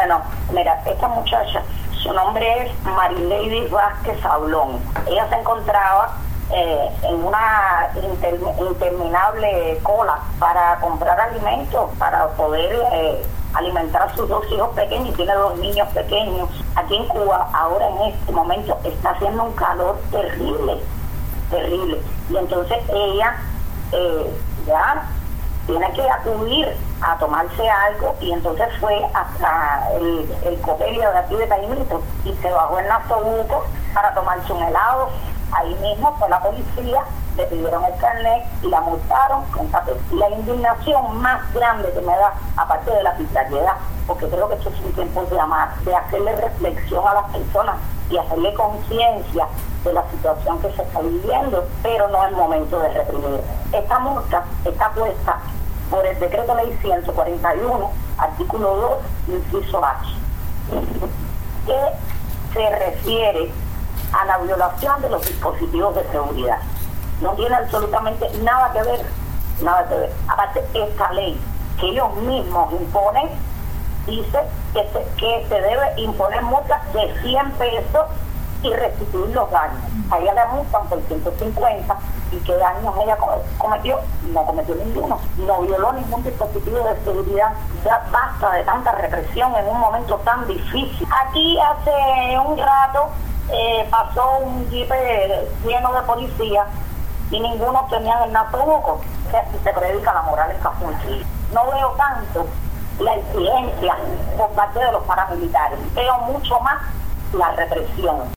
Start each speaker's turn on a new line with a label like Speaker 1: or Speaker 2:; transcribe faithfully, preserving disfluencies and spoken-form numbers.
Speaker 1: Bueno, mira, esta muchacha, su nombre es Marilady Vázquez Saulón. Ella se encontraba eh, en una inter, interminable cola para comprar alimentos, para poder eh, alimentar a sus dos hijos pequeños, y tiene dos niños pequeños. Aquí en Cuba, ahora en este momento, está haciendo un calor terrible, terrible. Y entonces ella eh, ya tiene que acudir a tomarse algo, y entonces fue hasta el, el copelio de aquí de Caimito y se bajó en Nasobuco para tomarse un helado. Ahí mismo fue la policía, le pidieron el carnet y la multaron con papel. La indignación más grande que me da, aparte de la arbitrariedad, porque creo que esto es un tiempo de amar, de hacerle reflexión a las personas y hacerle conciencia de la situación que se está viviendo, pero no es momento de reprimir. Esta multa está puesta por el decreto ley ciento cuarenta y uno, artículo dos, inciso H, que se refiere a la violación de los dispositivos de seguridad. No tiene absolutamente nada que ver, nada que ver. Aparte, esta ley que ellos mismos imponen, dice que se, que se debe imponer multa de cien pesos y restituir los daños. A ella le multan por ciento cincuenta, y qué daños ella cometió. No cometió ninguno, no violó ningún dispositivo de seguridad. Ya basta de tanta represión en un momento tan difícil. Aquí hace un rato eh, pasó un jeep lleno de policías y ninguno tenía el Nasobuco. Se, se predica la moral en Cafunchi. No veo tanto la exigencia por parte de los paramilitares, veo mucho más la represión.